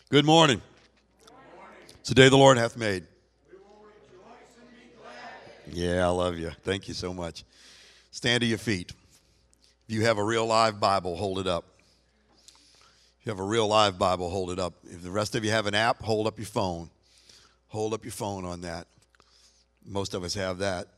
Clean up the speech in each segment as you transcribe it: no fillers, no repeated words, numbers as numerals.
Good morning. It's the day the Lord hath made. Yeah, I love you. Thank you so much. Stand to your feet. If you have a real live Bible, hold it up. If you have a real live Bible, hold it up. If the rest of you have an app, hold up your phone. Hold up your phone on that. Most of us have that.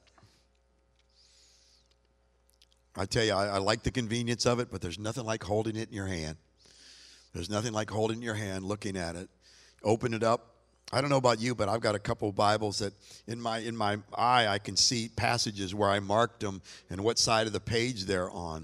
I tell you, I like the convenience of it, but there's nothing like holding it in your hand. There's nothing like holding it in your hand, looking at it. Open it up. I don't know about you, but I've got a couple of Bibles that in my eye I can see passages where I marked them and what side of the page they're on.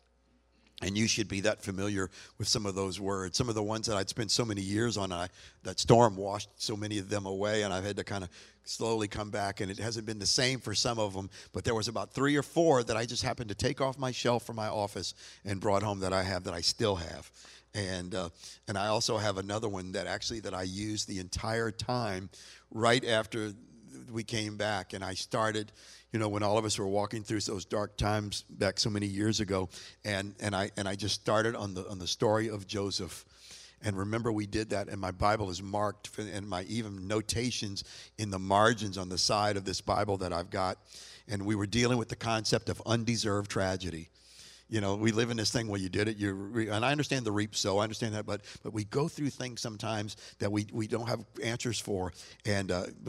And you should be that familiar with some of those words. Some of the ones that I'd spent so many years on, that storm washed so many of them away, and I've had to kind of slowly come back, and it hasn't been the same for some of them. But there was about 3 or 4 that I just happened to take off my shelf from my office and brought home that I still have. And I also have another one that I used the entire time right after we came back. And I started, when all of us were walking through those dark times back so many years ago, and I just started on the story of Joseph. And remember, we did that, and my Bible is marked, and my even notations in the margins on the side of this Bible that I've got. And we were dealing with the concept of undeserved tragedy. We live in this thing where you did it, and I understand the reap sow, I understand that, but we go through things sometimes that we don't have answers for, and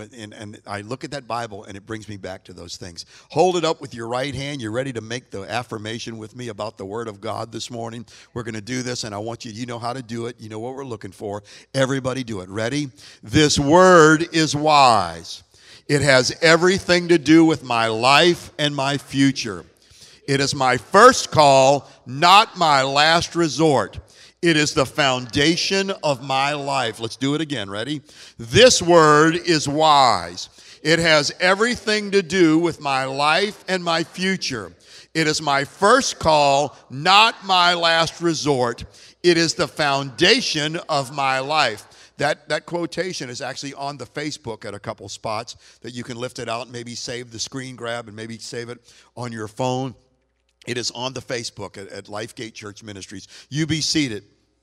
I look at that Bible and it brings me back to those things. Hold it up with your right hand. You're ready to make the affirmation with me about the Word of God this morning. We're going to do this, and I want you know how to do it. You know what we're looking for. Everybody do it. Ready? This Word is wise. It has everything to do with my life and my future. It is my first call, not my last resort. It is the foundation of my life. Let's do it again. Ready? This word is wise. It has everything to do with my life and my future. It is my first call, not my last resort. It is the foundation of my life. That quotation is actually on the Facebook at a couple spots that you can lift it out and maybe save the screen grab and maybe save it on your phone. It is on the Facebook at Lifegate Church Ministries. You be seated.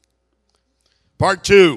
Part 2.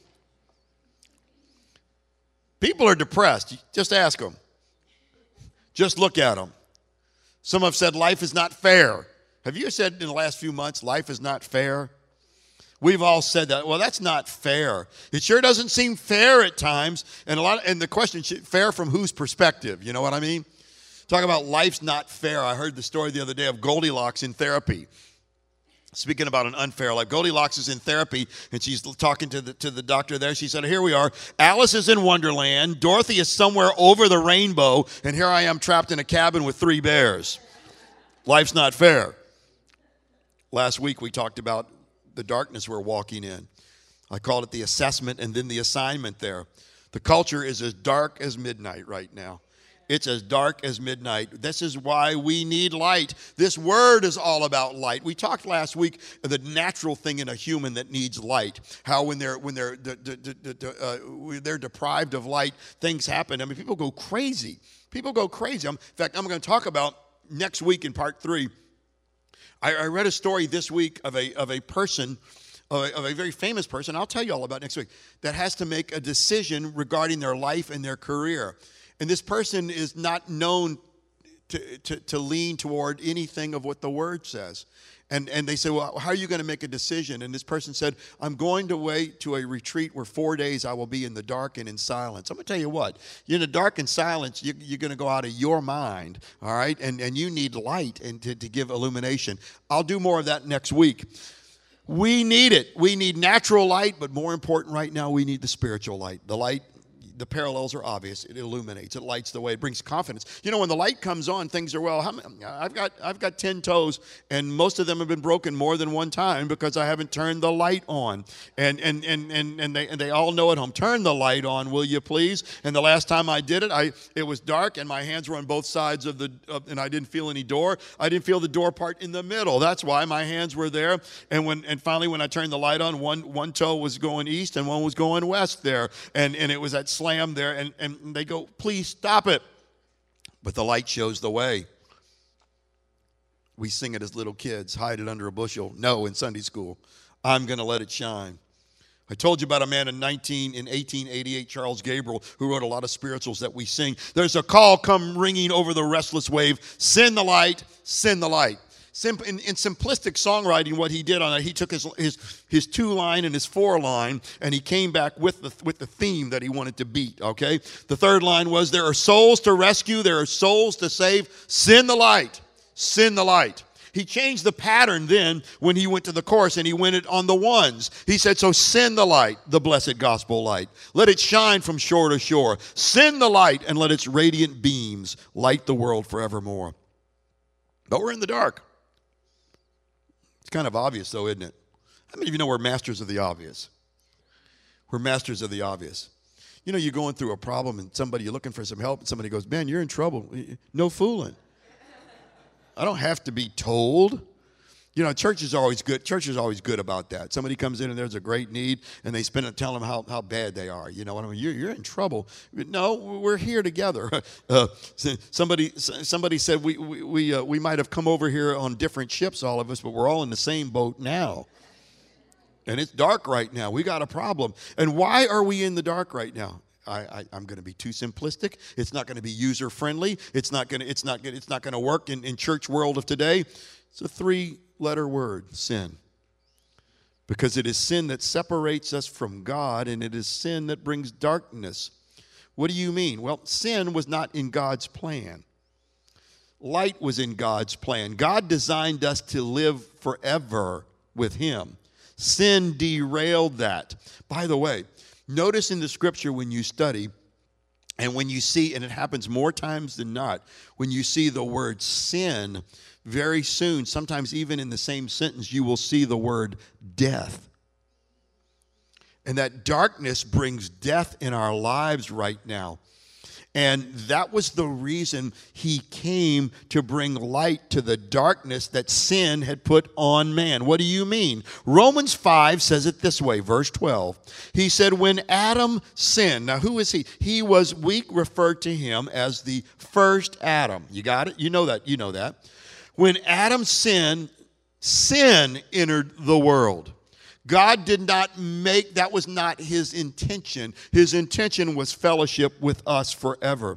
People are depressed. Just ask them. Just look at them. Some have said life is not fair. Have you said in the last few months, life is not fair? We've all said that. Well, that's not fair. It sure doesn't seem fair at times. And the question, fair from whose perspective? You know what I mean? Talk about life's not fair. I heard the story the other day of Goldilocks in therapy. Speaking about an unfair life, Goldilocks is in therapy, and she's talking to the doctor there. She said, here we are. Alice is in Wonderland. Dorothy is somewhere over the rainbow, and here I am trapped in a cabin with 3 bears. Life's not fair. Last week we talked about the darkness we're walking in. I called it the assessment and then the assignment there. The culture is as dark as midnight right now. It's as dark as midnight. This is why we need light. This word is all about light. We talked last week of the natural thing in a human that needs light. How when they're deprived of light, things happen. I mean, people go crazy. People go crazy. In fact, I'm going to talk about next week in part 3. I read a story this week of a person, of a very famous person. I'll tell you all about next week, that has to make a decision regarding their life and their career. And this person is not known to lean toward anything of what the Word says. And they say, well, how are you going to make a decision? And this person said, I'm going to wait to a retreat where 4 days I will be in the dark and in silence. I'm going to tell you what, you're in the dark and silence, you're going to go out of your mind, all right? And you need light and to give illumination. I'll do more of that next week. We need it. We need natural light, but more important right now, we need the spiritual light. The light. The parallels are obvious. It illuminates. It lights the way. It brings confidence. When the light comes on, things are well. I've got 10 toes, and most of them have been broken more than one time because I haven't turned the light on. And they all know at home. Turn the light on, will you please? And the last time I did it, it was dark, and my hands were on both sides and I didn't feel any door. I didn't feel the door part in the middle. That's why my hands were there. And finally, when I turned the light on, one toe was going east and one was going west there, and it was that slam there, and they go, please stop it. But the light shows the way. We sing it as little kids, hide it under a bushel. No, in Sunday school, I'm going to let it shine. I told you about a man in 1888, Charles Gabriel, who wrote a lot of spirituals that we sing. There's a call come ringing over the restless wave. Send the light, send the light. In simplistic songwriting, what he did on that, he took his 2-line and his 4-line, and he came back with the theme that he wanted to beat, okay? The 3rd line was, there are souls to rescue, there are souls to save. Send the light, send the light. He changed the pattern then when he went to the chorus, and he went it on the 1s. He said, so send the light, the blessed gospel light. Let it shine from shore to shore. Send the light, and let its radiant beams light the world forevermore. But we're in the dark. It's kind of obvious, though, isn't it? How many of you know we're masters of the obvious? We're masters of the obvious. You know, you're going through a problem, and you're looking for some help, and somebody goes, man, you're in trouble. No fooling. I don't have to be told. You know, church is always good. Church is always good about that. Somebody comes in and there's a great need, and they spend it telling them how bad they are. You know what I mean? You're in trouble. No, we're here together. Somebody said we might have come over here on different ships, all of us, but we're all in the same boat now. And it's dark right now. We got a problem. And why are we in the dark right now? I'm going to be too simplistic. It's not going to be user friendly. It's not going to work in church world of today. It's a 3-letter word, sin. Because it is sin that separates us from God, and it is sin that brings darkness. What do you mean? Well, sin was not in God's plan. Light was in God's plan. God designed us to live forever with Him. Sin derailed that. By the way, notice in the scripture when you study, and when you see, and it happens more times than not, when you see the word sin, very soon, sometimes even in the same sentence, you will see the word death. And that darkness brings death in our lives right now. And that was the reason He came, to bring light to the darkness that sin had put on man. What do you mean? Romans 5 says it this way, verse 12. He said, when Adam sinned, now who is he? We referred to him as the first Adam. You got it? You know that. When Adam sinned, sin entered the world. God did not that was not His intention. His intention was fellowship with us forever.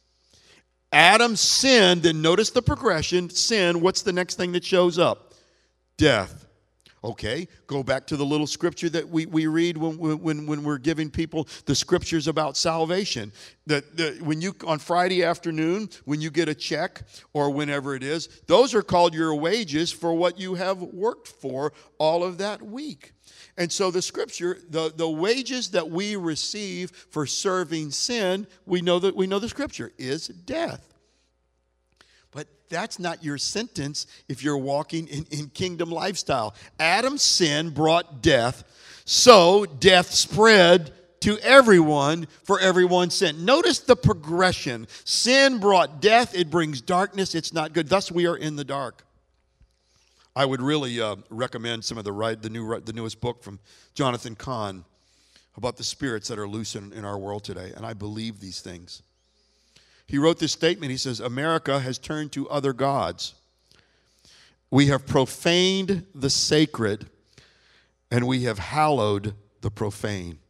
Adam sinned, then notice the progression. Sin, what's the next thing that shows up? Death. Okay, go back to the little scripture that we read when we're giving people the scriptures about salvation. When you, on Friday afternoon, when you get a check or whenever it is, those are called your wages for what you have worked for all of that week. And so the scripture, the wages that we receive for serving sin, we know the scripture is death. But that's not your sentence if you're walking in kingdom lifestyle. Adam's sin brought death, so death spread to everyone for everyone's sin. Notice the progression. Sin brought death. It brings darkness. It's not good. Thus we are in the dark. I would really recommend some of the newest book from Jonathan Cahn about the spirits that are loose in our world today. And I believe these things. He wrote this statement. He says, America has turned to other gods. We have profaned the sacred, and we have hallowed the profane.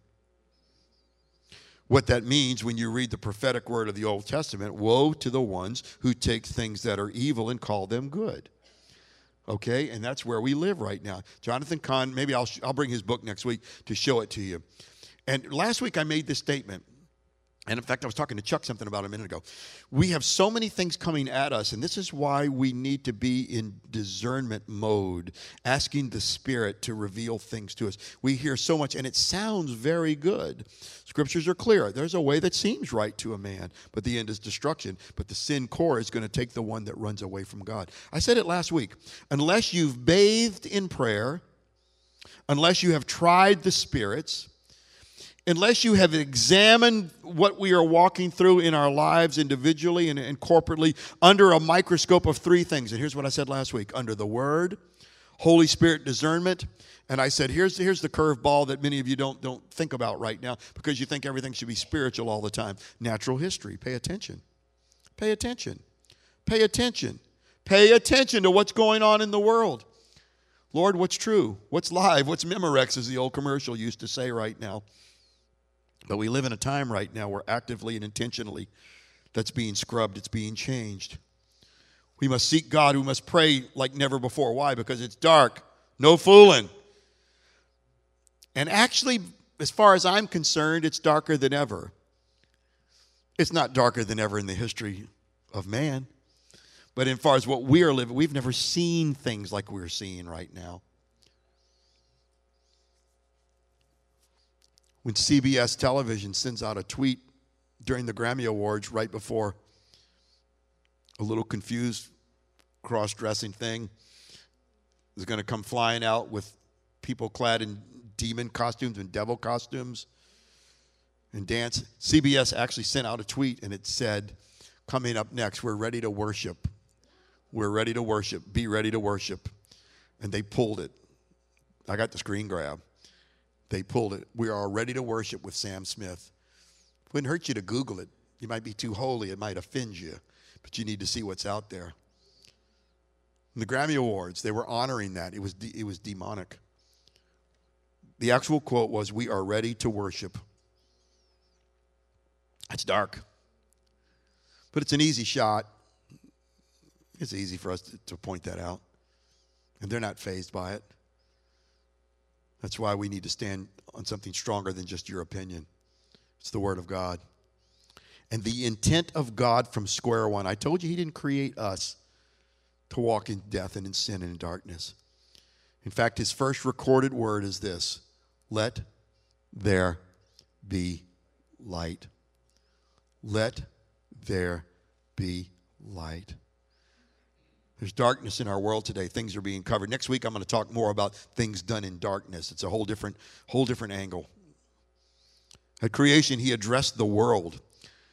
What that means when you read the prophetic word of the Old Testament, woe to the ones who take things that are evil and call them good. Okay, and that's where we live right now. Jonathan Cahn, maybe I'll bring his book next week to show it to you. And last week I made this statement. And in fact, I was talking to Chuck something about a minute ago. We have so many things coming at us, and this is why we need to be in discernment mode, asking the Spirit to reveal things to us. We hear so much, and it sounds very good. Scriptures are clear. There's a way that seems right to a man, but the end is destruction. But the sin core is going to take the one that runs away from God. I said it last week. Unless you've bathed in prayer, unless you have tried the spirits, unless you have examined what we are walking through in our lives individually and corporately under a microscope of 3 things. And here's what I said last week. Under the Word, Holy Spirit discernment. And I said, here's the curveball that many of you don't think about right now because you think everything should be spiritual all the time. Natural history. Pay attention. Pay attention. Pay attention. Pay attention to what's going on in the world. Lord, what's true? What's live? What's Memorex, as the old commercial used to say right now. But we live in a time right now where actively and intentionally that's being scrubbed. It's being changed. We must seek God. We must pray like never before. Why? Because it's dark. No fooling. And actually, as far as I'm concerned, it's darker than ever. It's not darker than ever in the history of man. But as far as what we are living, we've never seen things like we're seeing right now. When CBS television sends out a tweet during the Grammy Awards right before a little confused cross-dressing thing is going to come flying out with people clad in demon costumes and devil costumes and dance, CBS actually sent out a tweet and it said, coming up next, we're ready to worship. We're ready to worship. Be ready to worship. And they pulled it. I got the screen grab. They pulled it. We are ready to worship with Sam Smith. Wouldn't hurt you to Google it. You might be too holy. It might offend you. But you need to see what's out there. In the Grammy Awards, they were honoring that. It was demonic. The actual quote was, we are ready to worship. It's dark. But it's an easy shot. It's easy for us to point that out. And they're not fazed by it. That's why we need to stand on something stronger than just your opinion. It's the Word of God. And the intent of God from square one. I told you He didn't create us to walk in death and in sin and in darkness. In fact, His first recorded word is this: let there be light. Let there be light. There's darkness in our world today. Things are being covered. Next week, I'm going to talk more about things done in darkness. It's a whole different angle. At creation, He addressed the world. It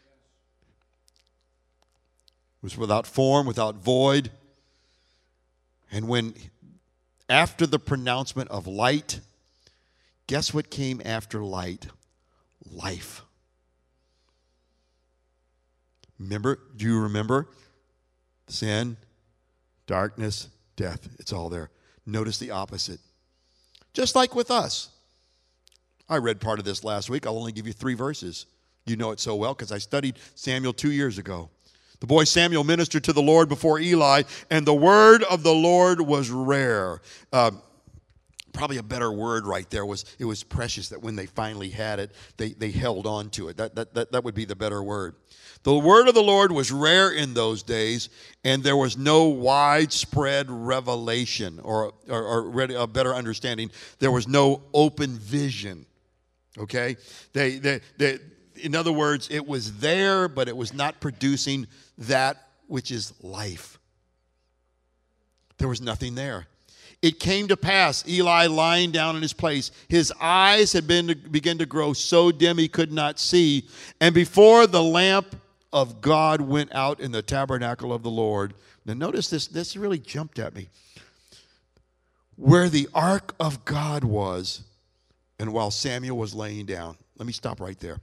was without form, without void. And when, after the pronouncement of light, guess what came after light? Life. Remember? Do you remember? Sin, darkness, death. It's all there. Notice the opposite. Just like with us. I read part of this last week. I'll only give you 3 verses. You know it so well because I studied Samuel 2 years ago. The boy Samuel ministered to the Lord before Eli, and the word of the Lord was rare. Probably a better word right there was, it was precious, that when they finally had it, they held on to it. That would be the better word. The word of the Lord was rare in those days, and there was no widespread revelation or a better understanding. There was no open vision. Okay? In other words, it was there, but it was not producing that which is life. There was nothing there. It came to pass, Eli lying down in his place, his eyes had begun to grow so dim he could not see. And before the lamp of God went out in the tabernacle of the Lord. Now notice this really jumped at me. Where the ark of God was, and while Samuel was laying down. Let me stop right there.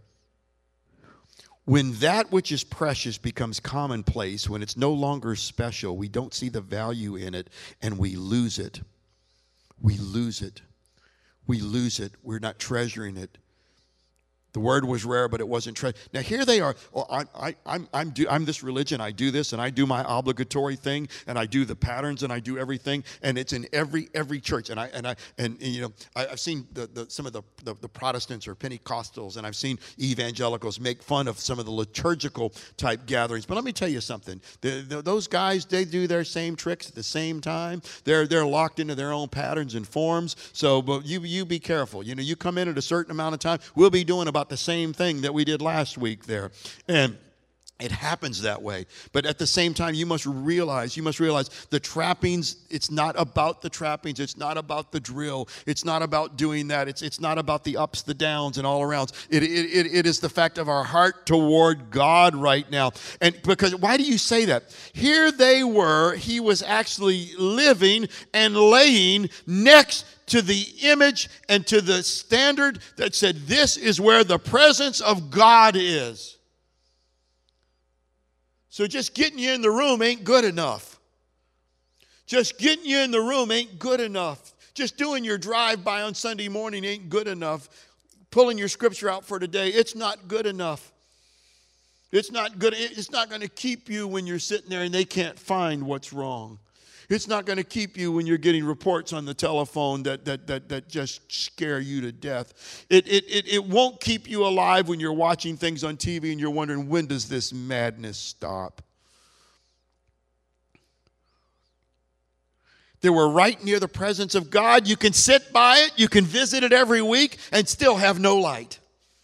When that which is precious becomes commonplace, when it's no longer special, we don't see the value in it, and we lose it. We lose it. We lose it. We're not treasuring it. The word was rare, but it wasn't treasured. Now here they are. Oh, I'm this religion. I do this, and I do my obligatory thing, and I do the patterns, and I do everything, and it's in every church. And I've seen some of the Protestants or Pentecostals, and I've seen evangelicals make fun of some of the liturgical type gatherings. But let me tell you something. Those guys, they do their same tricks at the same time. They're locked into their own patterns and forms. So, but you be careful. You know, you come in at a certain amount of time. We'll be doing about the same thing that we did last week there. And it happens that way. But at the same time, you must realize the trappings, it's not about the trappings. It's not about the drill. It's not about doing that. It's not about the ups, the downs, and all arounds. It is the fact of our heart toward God right now. And because, why do you say that? Here they were, he was actually living and laying next to the image and to the standard that said, this is where the presence of God is. So just getting you in the room ain't good enough. Just getting you in the room ain't good enough. Just doing your drive-by on Sunday morning ain't good enough. Pulling your scripture out for today, it's not good enough. It's not good. It's not going to keep you when you're sitting there and they can't find what's wrong. It's not going to keep you when you're getting reports on the telephone that just scare you to death. It won't keep you alive when you're watching things on TV and you're wondering, when does this madness stop? They were right near the presence of God. You can sit by it. You can visit it every week and still have no light.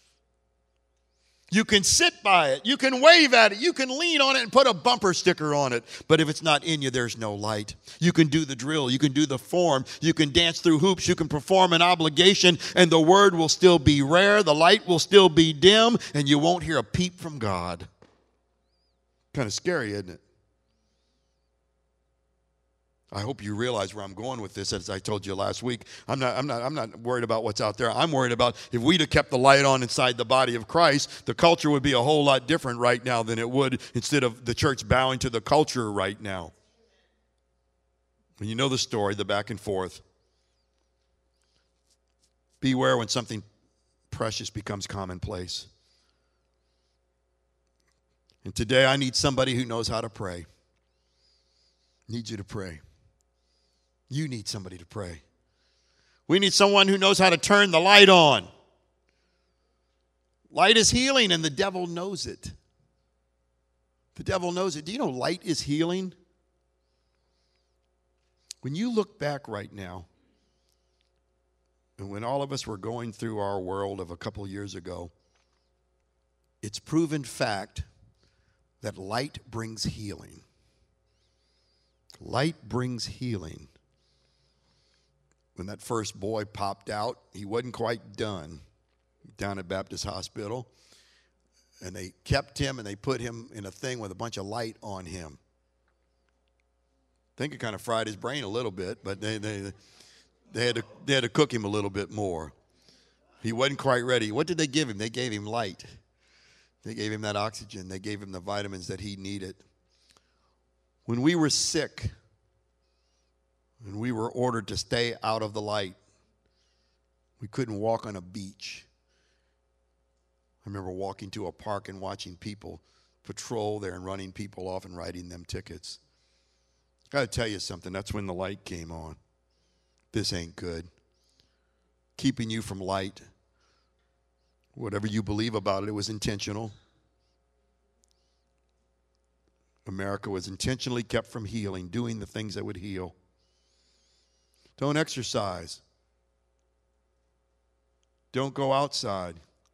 You can sit by it. You can wave at it. You can lean on it and put a bumper sticker on it. But if it's not in you, there's no light. You can do the drill. You can do the form. You can dance through hoops. You can perform an obligation, and the word will still be rare. The light will still be dim, and you won't hear a peep from God. Kind of scary, isn't it? I hope you realize where I'm going with this. As I told you last week, I'm not worried about what's out there. I'm worried about if we'd have kept the light on inside the body of Christ, the culture would be a whole lot different right now than it would instead of the church bowing to the culture right now. And you know the story, the back and forth. Beware when something precious becomes commonplace. And today I need somebody who knows how to pray. I need you to pray. You need somebody to pray. We need someone who knows how to turn the light on. Light is healing, and the devil knows it. The devil knows it. Do you know light is healing? When you look back right now, and when all of us were going through our world of a couple years ago, it's proven fact that light brings healing. Light brings healing. When that first boy popped out, he wasn't quite done down at Baptist Hospital. And they kept him and they put him in a thing with a bunch of light on him. I think it kind of fried his brain a little bit, but they had to cook him a little bit more. He wasn't quite ready. What did they give him? They gave him light. They gave him that oxygen. They gave him the vitamins that he needed. When we were sick, and we were ordered to stay out of the light, we couldn't walk on a beach. I remember walking to a park and watching people patrol there and running people off and writing them tickets. I got to tell you something. That's when the light came on. This ain't good. Keeping you from light. Whatever you believe about it, it was intentional. America was intentionally kept from healing, doing the things that would heal. Don't exercise. Don't go outside.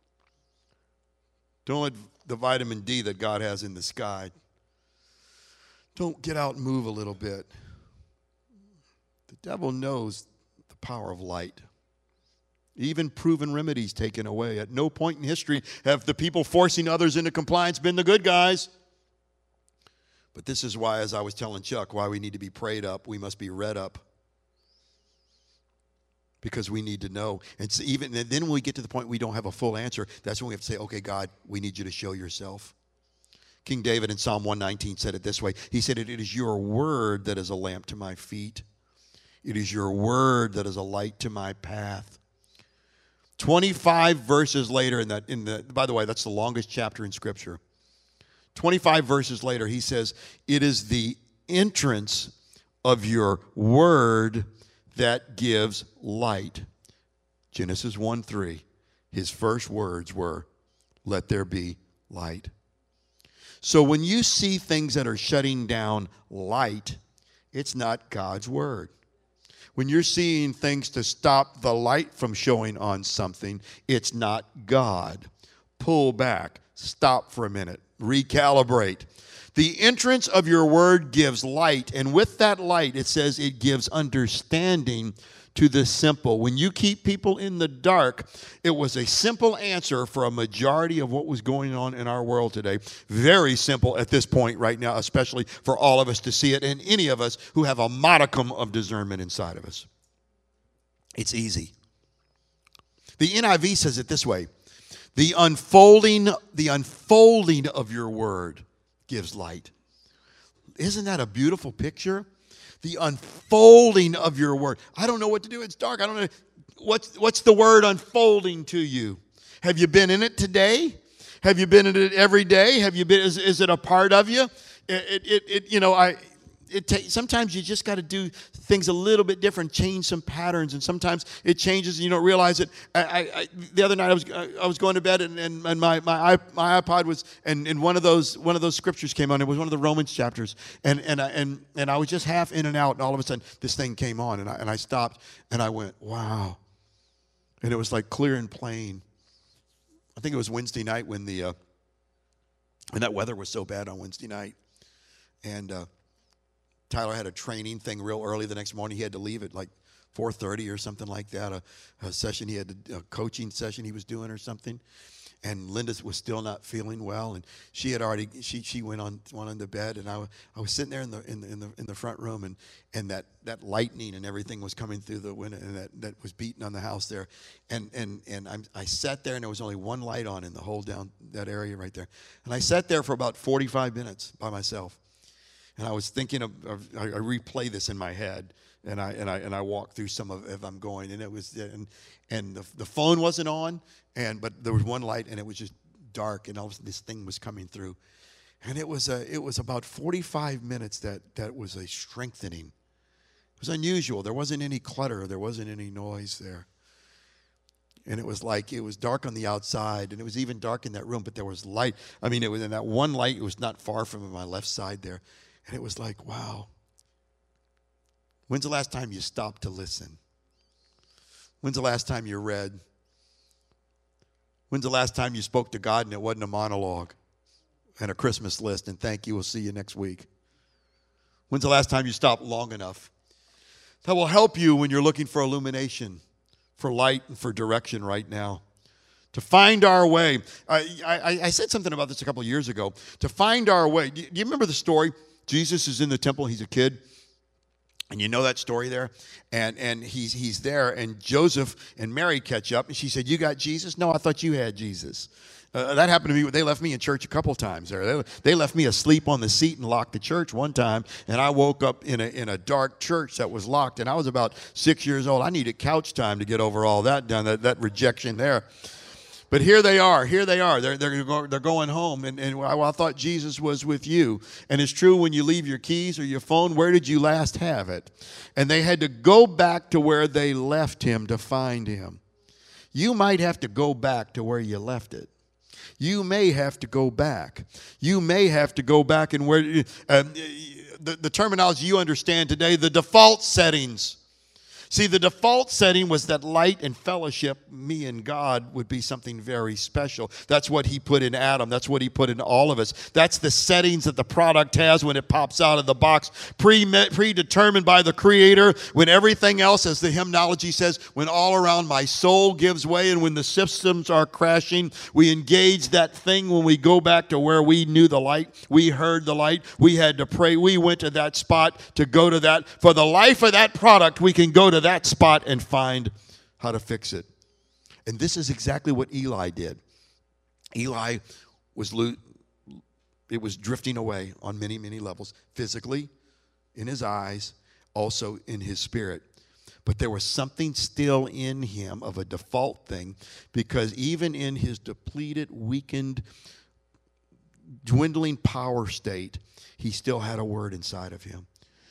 Don't let the vitamin D that God has in the sky. Don't get out and move a little bit. The devil knows the power of light. Even proven remedies taken away. At no point in history have the people forcing others into compliance been the good guys. But this is why, as I was telling Chuck, why we need to be prayed up. We must be read up. Because we need to know. And so then when we get to the point we don't have a full answer, that's when we have to say, okay, God, we need you to show yourself. King David in Psalm 119 said it this way. He said, it is your word that is a lamp to my feet. It is your word that is a light to my path. 25 verses later, by the way, that's the longest chapter in Scripture. 25 verses later, he says, it is the entrance of your word that gives light. Genesis 1:3, his first words were, let there be light. So when you see things that are shutting down light, it's not God's word. When you're seeing things to stop the light from showing on something, it's not God. Pull back. Stop for a minute. Recalibrate. The entrance of your word gives light, and with that light, it says it gives understanding to the simple. When you keep people in the dark, it was a simple answer for a majority of what was going on in our world today. Very simple at this point right now, especially for all of us to see it, and any of us who have a modicum of discernment inside of us. It's easy. The NIV says it this way: the unfolding of your word gives light. Isn't that a beautiful picture? The unfolding of your word. I don't know what to do. It's dark. I don't know. What's the word unfolding to you? Have you been in it today? Have you been in it every day? Have you been? Is it a part of you? Sometimes you just got to do things a little bit different, change some patterns, and sometimes it changes and you don't realize it. The other night I was going to bed and my iPod was and one of those scriptures came on. It was one of the Romans chapters, and I was just half in and out, and all of a sudden this thing came on, and I stopped and I went, wow, and it was like clear and plain. I think it was Wednesday night when that weather was so bad on Wednesday night, and Tyler had a training thing real early the next morning. He had to leave at like 4:30 or something like that. A session a coaching session he was doing or something. And Linda was still not feeling well, and she had already she went on the bed, and I was sitting there in the front room, and that lightning and everything was coming through the window, and that was beating on the house there, and I sat there, and there was only one light on in the whole down that area right there, and I sat there for about 45 minutes by myself. And I was thinking I replay this in my head, and I walked through some of if I'm going, and it was and the phone wasn't on, but there was one light, and it was just dark, and all of a sudden this thing was coming through, and it was about 45 minutes that was a strengthening. It was unusual. There wasn't any clutter. There wasn't any noise there. And it was like it was dark on the outside, and it was even dark in that room, but there was light. I mean, it was in that one light. It was not far from my left side there. And it was like, wow. When's the last time you stopped to listen? When's the last time you read? When's the last time you spoke to God and it wasn't a monologue and a Christmas list and thank you, we'll see you next week? When's the last time you stopped long enough? That will help you when you're looking for illumination, for light, and for direction right now. To find our way. I said something about this a couple of years ago. To find our way. Do you remember the story? Jesus is in the temple. He's a kid. And you know that story there? And he's there, and Joseph and Mary catch up, and she said, you got Jesus? No, I thought you had Jesus. That happened to me. They left me in church a couple times there. They left me asleep on the seat and locked the church one time, and I woke up in a dark church that was locked, and I was about 6 years old. I needed couch time to get over all that done, that rejection there. But here they are. They're going home. And I thought Jesus was with you. And it's true when you leave your keys or your phone, where did you last have it? And they had to go back to where they left him to find him. You might have to go back to where you left it. You may have to go back. You may have to go back and where the terminology you understand today, the default settings. See, the default setting was that light and fellowship, me and God, would be something very special. That's what he put in Adam. That's what he put in all of us. That's the settings that the product has when it pops out of the box, predetermined by the Creator, when everything else, as the hymnology says, when all around my soul gives way and when the systems are crashing, we engage that thing when we go back to where we knew the light, we heard the light, we had to pray, we went to that spot to go to that. For the life of that product, we can go to that spot and find how to fix it. And this is exactly what Eli did. Eli it was drifting away on many, many levels, physically, in his eyes, also in his spirit. But there was something still in him of a default thing, because even in his depleted, weakened, dwindling power state, he still had a word inside of him.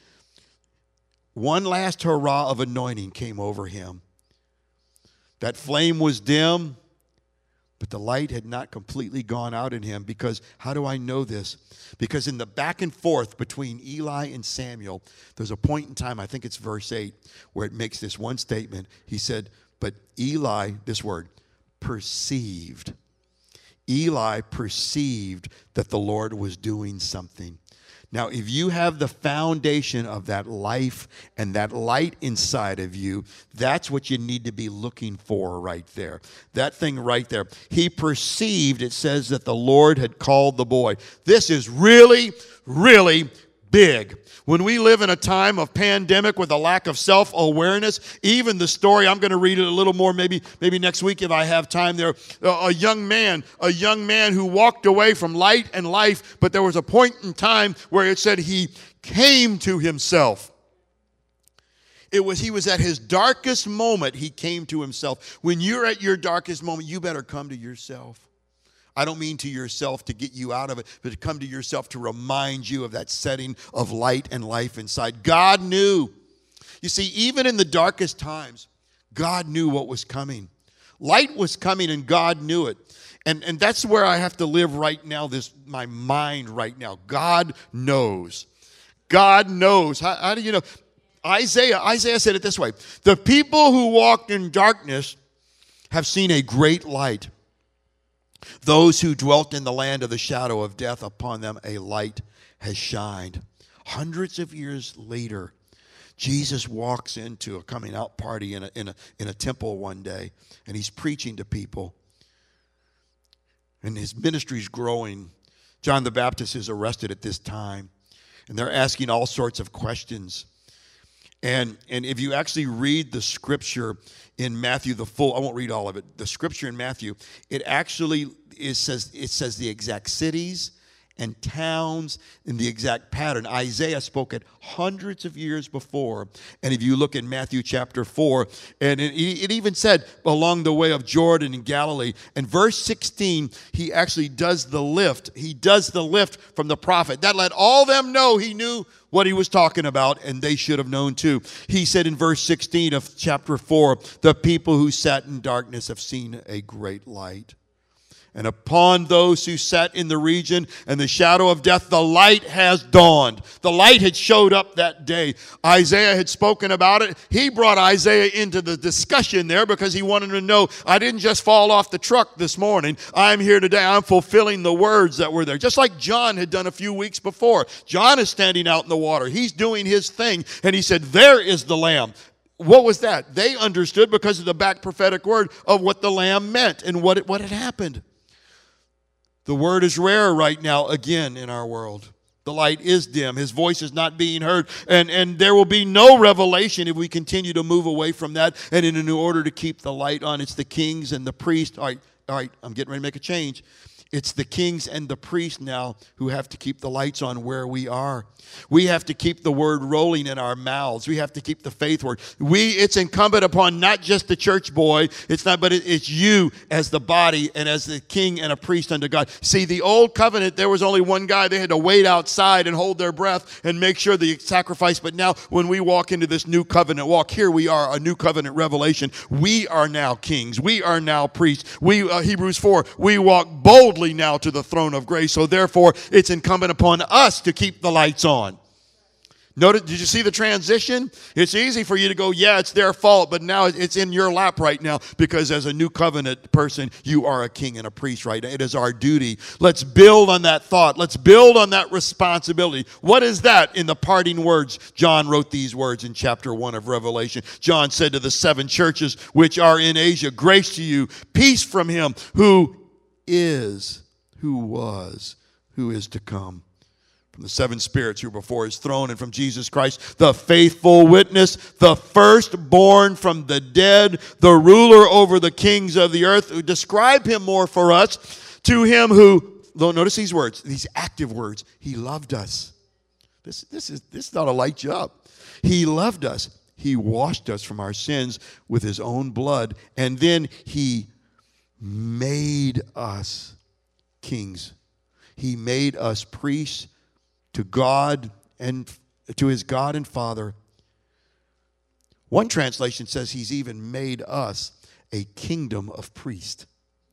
One last hurrah of anointing came over him. That flame was dim, but the light had not completely gone out in him. Because, how do I know this? Because in the back and forth between Eli and Samuel, there's a point in time, I think it's verse 8, where it makes this one statement. He said, but Eli, this word, perceived. Eli perceived that the Lord was doing something. Now, if you have the foundation of that life and that light inside of you, that's what you need to be looking for right there. That thing right there. He perceived, it says, that the Lord had called the boy. This is really, really big. When we live in a time of pandemic with a lack of self-awareness, even the story, I'm going to read it a little more maybe next week if I have time there. A young man who walked away from light and life, but there was a point in time where it said he came to himself. He was at his darkest moment, he came to himself. When you're at your darkest moment, you better come to yourself. I don't mean to yourself to get you out of it, but to come to yourself to remind you of that setting of light and life inside. God knew. You see, even in the darkest times, God knew what was coming. Light was coming and God knew it. And that's where I have to live right now, my mind right now. God knows. God knows. How do you know? Isaiah said it this way. The people who walked in darkness have seen a great light. Those who dwelt in the land of the shadow of death, upon them a light has shined. Hundreds of years later, Jesus walks into a coming out party in a temple one day, and he's preaching to people. And his ministry's growing. John the Baptist is arrested at this time, and they're asking all sorts of questions. And if you actually read the scripture in Matthew, I won't read all of it. The scripture in Matthew, it says the exact cities and towns in the exact pattern. Isaiah spoke it hundreds of years before. And if you look in Matthew chapter 4, and it even said along the way of Jordan in Galilee. And verse 16, he actually does the lift. He does the lift from the prophet. That let all them know he knew what he was talking about, and they should have known too. He said in verse 16 of chapter 4, the people who sat in darkness have seen a great light. And upon those who sat in the region and the shadow of death, the light has dawned. The light had showed up that day. Isaiah had spoken about it. He brought Isaiah into the discussion there because he wanted to know, I didn't just fall off the truck this morning. I'm here today. I'm fulfilling the words that were there. Just like John had done a few weeks before. John is standing out in the water. He's doing his thing. And he said, there is the Lamb. What was that? They understood because of the back prophetic word of what the Lamb meant and what had happened. The word is rare right now again in our world. The light is dim. His voice is not being heard. And there will be no revelation if we continue to move away from that. And in order to keep the light on, it's the kings and the priests. All right, I'm getting ready to make a change. It's the kings and the priests now who have to keep the lights on where we are. We have to keep the word rolling in our mouths. We have to keep the faith word. It's incumbent upon not just the church boy. It's you as the body and as the king and a priest unto God. See, the old covenant, there was only one guy. They had to wait outside and hold their breath and make sure the sacrifice. But now when we walk into this new covenant walk, here we are, a new covenant revelation. We are now kings. We are now priests. Hebrews 4, we walk boldly now to the throne of grace. So therefore, it's incumbent upon us to keep the lights on. Notice, did you see the transition? It's easy for you to go, yeah, it's their fault, but now it's in your lap right now because as a new covenant person, you are a king and a priest right now. It is our duty. Let's build on that thought. Let's build on that responsibility. What is that? In the parting words, John wrote these words in chapter 1 of Revelation. John said to the 7 churches which are in Asia, grace to you, peace from him who is, who was, who is to come. From the 7 spirits who are before his throne, and from Jesus Christ, the faithful witness, the firstborn from the dead, the ruler over the kings of the earth, who describe him more for us, to him who, notice these words, these active words, he loved us. This is not a light job. He loved us. He washed us from our sins with his own blood, and then he made us kings. He made us priests to God and to his God and Father. One translation says he's even made us a kingdom of priests.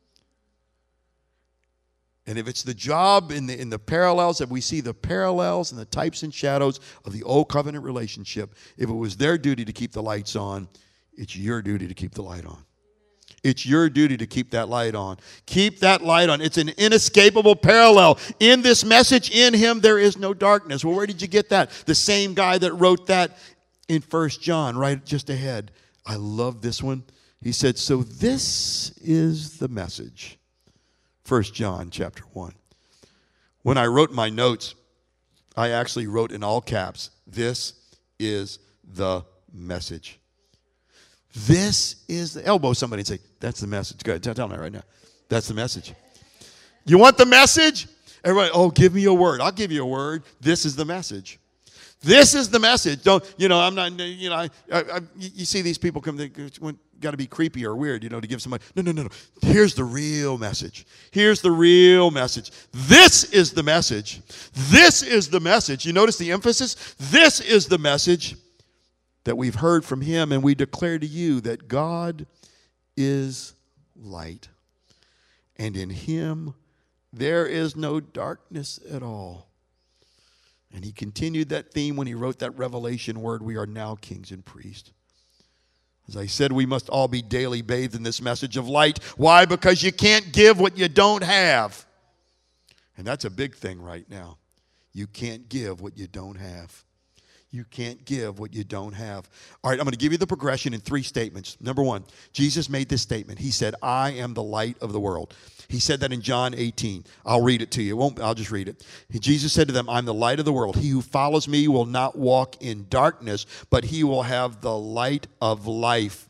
And if it's the job in the parallels, that we see the parallels and the types and shadows of the old covenant relationship, if it was their duty to keep the lights on, it's your duty to keep the light on. It's your duty to keep that light on. Keep that light on. It's an inescapable parallel. In this message, in him, there is no darkness. Well, where did you get that? The same guy that wrote that in 1 John, right just ahead. I love this one. He said, so this is the message. 1 John chapter 1. When I wrote my notes, I actually wrote in all caps, this is the message. This is the elbow somebody and say, that's the message. Go ahead, tell me right now. That's the message. You want the message? Everybody, oh, give me a word. I'll give you a word. This is the message. This is the message. Don't, I'm not, you see these people come, they got to be creepy or weird, to give somebody, no. Here's the real message. Here's the real message. This is the message. This is the message. You notice the emphasis? This is the message that we've heard from him, and we declare to you that God is light, and in him there is no darkness at all. And he continued that theme when he wrote that Revelation word, we are now kings and priests. As I said, we must all be daily bathed in this message of light. Why? Because you can't give what you don't have. And that's a big thing right now. You can't give what you don't have. You can't give what you don't have. All right, I'm going to give you the progression in 3 statements. Number 1, Jesus made this statement. He said, I am the light of the world. He said that in John 18. I'll read it to you. I'll just read it. Jesus said to them, I'm the light of the world. He who follows me will not walk in darkness, but he will have the light of life.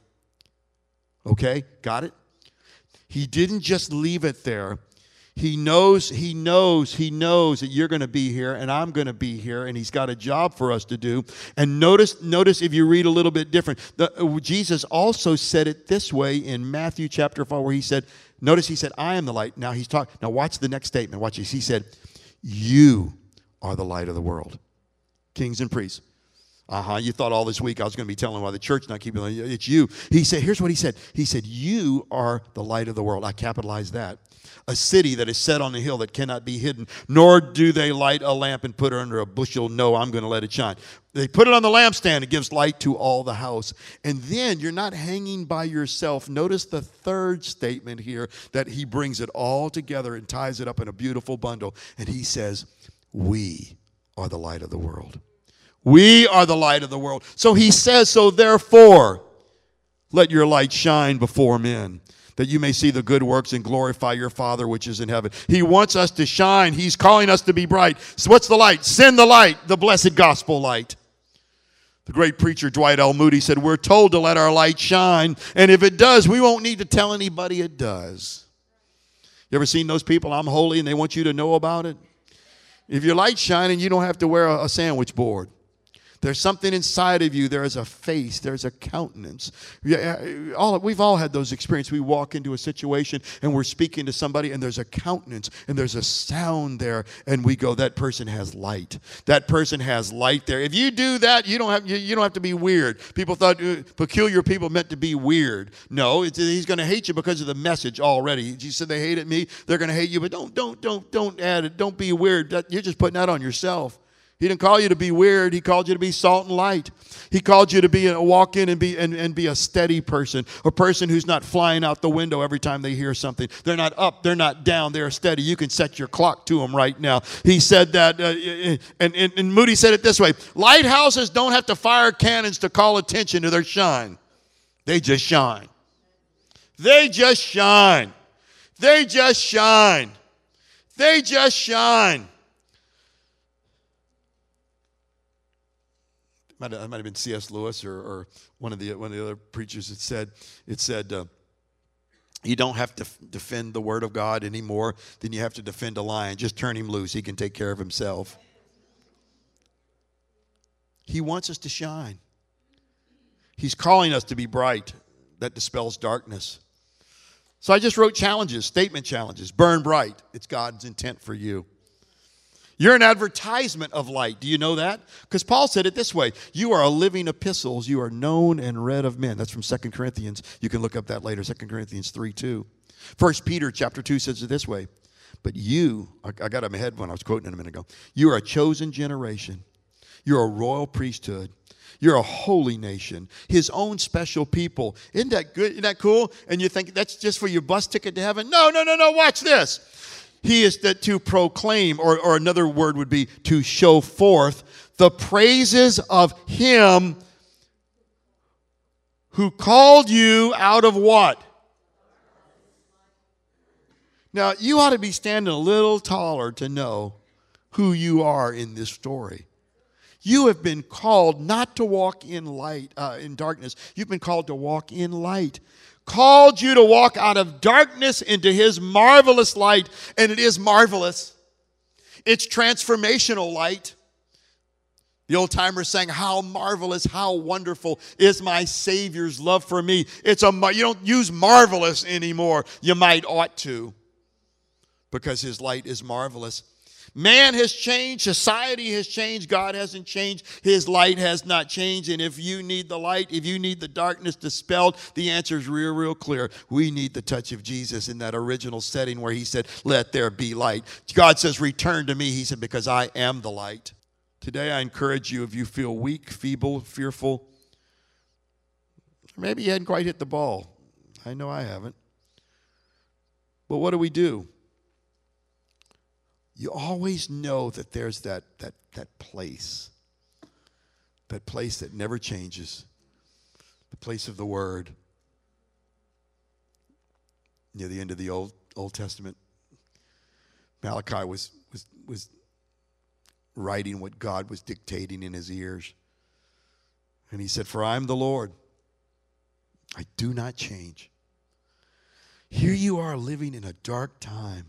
Okay, got it? He didn't just leave it there. He knows that you're going to be here and I'm going to be here, and he's got a job for us to do. And notice if you read a little bit different, Jesus also said it this way in Matthew chapter 4, where he said, notice he said, I am the light. Now he's talking. Now watch the next statement. Watch this. He said, you are the light of the world. Kings and priests. You thought all this week I was going to be telling why the church not keeping it. It's you. He said, here's what he said. He said, you are the light of the world. I capitalized that. A city that is set on a hill that cannot be hidden, nor do they light a lamp and put it under a bushel. No, I'm going to let it shine. They put it on the lampstand. It gives light to all the house. And then you're not hanging by yourself. Notice the third statement here, that he brings it all together and ties it up in a beautiful bundle. And he says, we are the light of the world. We are the light of the world. So he says, so therefore, let your light shine before men, that you may see the good works and glorify your Father which is in heaven. He wants us to shine. He's calling us to be bright. So what's the light? Send the light, the blessed gospel light. The great preacher Dwight L. Moody said, we're told to let our light shine, and if it does, we won't need to tell anybody it does. You ever seen those people, I'm holy, and they want you to know about it? If your light's shining, you don't have to wear a sandwich board. There's something inside of you. There is a face. There's a countenance. We've all had those experiences. We walk into a situation and we're speaking to somebody and there's a countenance and there's a sound there, and we go, that person has light. That person has light there. If you do that, you don't have to be weird. People thought peculiar people meant to be weird. No, he's going to hate you because of the message already. Jesus said they hated me. They're going to hate you, but don't add it. Don't be weird. You're just putting that on yourself. He didn't call you to be weird. He called you to be salt and light. He called you to walk in and be a steady person, a person who's not flying out the window every time they hear something. They're not up. They're not down. They're steady. You can set your clock to them right now. He said that, and Moody said it this way: lighthouses don't have to fire cannons to call attention to their shine. They just shine. They just shine. They just shine. They just shine. It might have been C.S. Lewis or one of the other preachers that said you don't have to defend the Word of God any more than you have to defend a lion. Just turn him loose. He can take care of himself. He wants us to shine. He's calling us to be bright. That dispels darkness. So I just wrote challenges, statement challenges. Burn bright. It's God's intent for you. You're an advertisement of light. Do you know that? Because Paul said it this way: you are a living epistles. You are known and read of men. That's from 2 Corinthians. You can look up that later, 2 Corinthians 3:2. 1 Peter chapter 2 says it this way: but you, I got it in my head when I was quoting it a minute ago. You are a chosen generation. You're a royal priesthood. You're a holy nation, his own special people. Isn't that good? Isn't that cool? And you think that's just for your bus ticket to heaven? No. Watch this. He is to proclaim, or another word would be to show forth the praises of him who called you out of what? Now, you ought to be standing a little taller to know who you are in this story. You have been called not to walk in light, in darkness. You've been called to walk in light. Called you to walk out of darkness into his marvelous light. And it is marvelous. It's transformational light. The old timers sang, how marvelous, how wonderful is my Savior's love for me. You don't use marvelous anymore. You might ought to, because his light is marvelous. Man has changed. Society has changed. God hasn't changed. His light has not changed. And if you need the light, if you need the darkness dispelled, the answer is real, real clear. We need the touch of Jesus in that original setting where he said, let there be light. God says, return to me. He said, because I am the light. Today I encourage you, if you feel weak, feeble, fearful, or maybe you hadn't quite hit the ball. I know I haven't. But what do? You always know that there's that place that never changes, the place of the Word. Near the end of the Old Testament, Malachi was writing what God was dictating in his ears. And he said, for I am the Lord. I do not change. Here you are living in a dark time.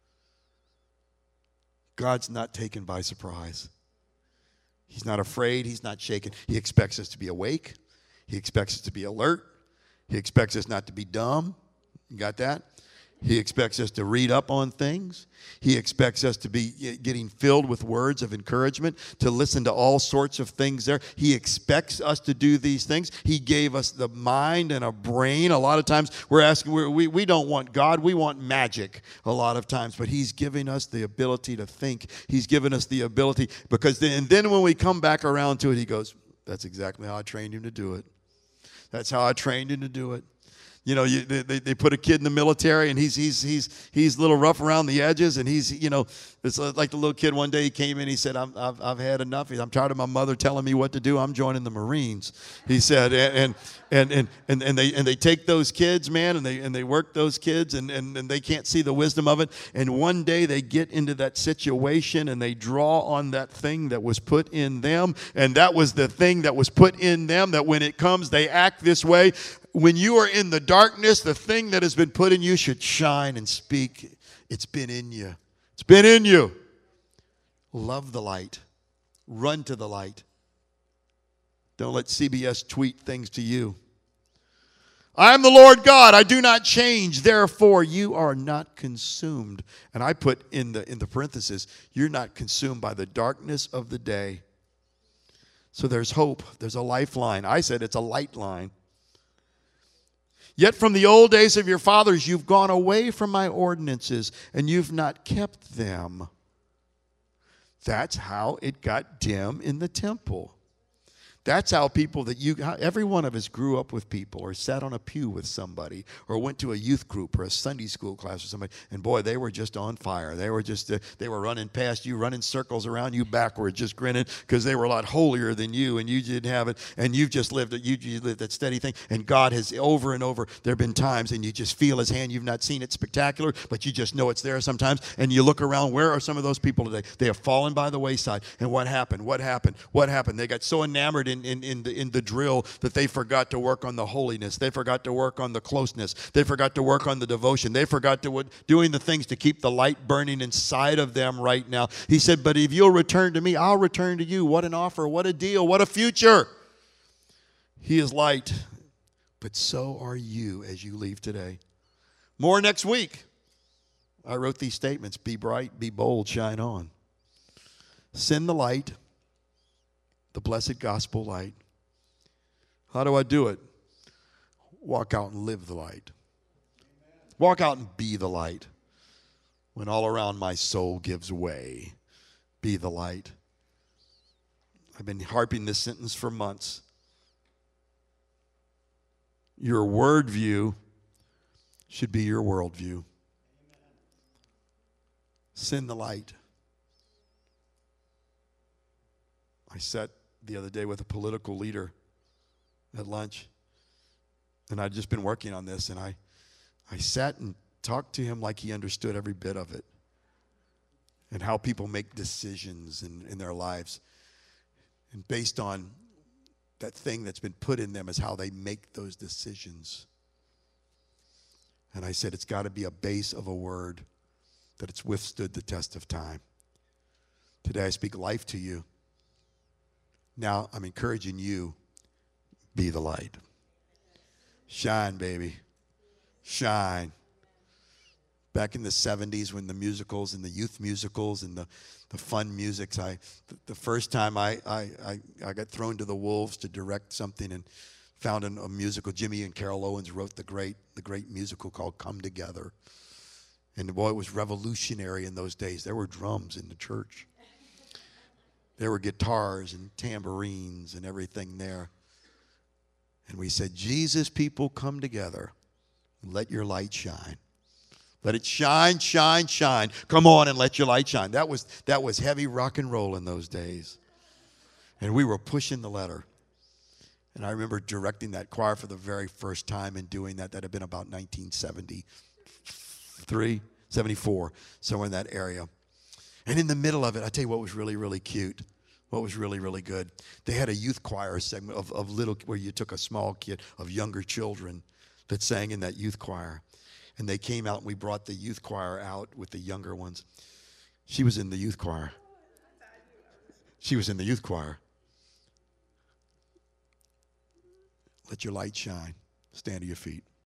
God's not taken by surprise. He's not afraid. He's not shaken. He expects us to be awake. He expects us to be alert. He expects us not to be dumb. You got that? He expects us to read up on things. He expects us to be getting filled with words of encouragement, to listen to all sorts of things there. He expects us to do these things. He gave us the mind and a brain. A lot of times we're asking, we don't want God. We want magic a lot of times. But he's giving us the ability to think. He's given us the ability, and then when we come back around to it, he goes, that's exactly how I trained him to do it. That's how I trained him to do it. You know, they put a kid in the military, and he's a little rough around the edges, and it's like the little kid one day. He came in, he said, I've had enough. I'm tired of my mother telling me what to do. I'm joining the Marines. He said, and they take those kids, man, and they work those kids, and they can't see the wisdom of it. And one day they get into that situation, and they draw on that thing that was put in them, and that was the thing that was put in them. That when it comes, they act this way. When you are in the darkness, the thing that has been put in you should shine and speak. It's been in you. It's been in you. Love the light. Run to the light. Don't let CBS tweet things to you. I am the Lord God. I do not change. Therefore, you are not consumed. And I put in the parenthesis, you're not consumed by the darkness of the day. So there's hope. There's a lifeline. I said it's a light line. Yet from the old days of your fathers, you've gone away from my ordinances, and you've not kept them. That's how it got dim in the temple. That's how every one of us grew up with people, or sat on a pew with somebody, or went to a youth group or a Sunday school class with somebody, and boy, they were just on fire. They were running past you, running circles around you backwards, just grinning, because they were a lot holier than you, and you didn't have it, and you lived that steady thing. And God has over and over, there have been times, and you just feel his hand. You've not seen it spectacular, but you just know it's there sometimes. And you look around, where are some of those people today? They have fallen by the wayside. And what happened? They got so enamored in the drill that they forgot to work on the holiness. They forgot to work on the closeness. They forgot to work on the devotion. They forgot to doing the things to keep the light burning inside of them right now. He said, but if you'll return to me, I'll return to you. What an offer. What a deal. What a future. He is light, but so are you as you leave today. More next week. I wrote these statements. Be bright, be bold, shine on. Send the light, the blessed gospel light. How do I do it? Walk out and live the light. Walk out and be the light. When all around my soul gives way, be the light. I've been harping this sentence for months. Your word view should be your worldview. Send the light. I sat the other day with a political leader at lunch, and I'd just been working on this, and I sat and talked to him like he understood every bit of it, and how people make decisions in their lives, and based on that thing that's been put in them is how they make those decisions. And I said, it's got to be a base of a word that it's withstood the test of time. Today I speak life to you. Now, I'm encouraging you, be the light. Shine, baby. Shine. Back in the 70s when the musicals and the youth musicals and the fun musics, the first time I got thrown to the wolves to direct something and found a musical. Jimmy and Carol Owens wrote the great musical called Come Together. And boy, it was revolutionary in those days. There were drums in the church. There were guitars and tambourines and everything there. And we said, Jesus, people, come together and let your light shine. Let it shine, shine, shine. Come on and let your light shine. That was heavy rock and roll in those days. And we were pushing the letter. And I remember directing that choir for the very first time and doing that. That had been about 1973, 74, somewhere in that area. And in the middle of it, I tell you what was really, really cute. What was really, really good. They had a youth choir segment of little, where you took a small kid of younger children that sang in that youth choir. And they came out and we brought the youth choir out with the younger ones. She was in the youth choir. She was in the youth choir. Let your light shine. Stand to your feet.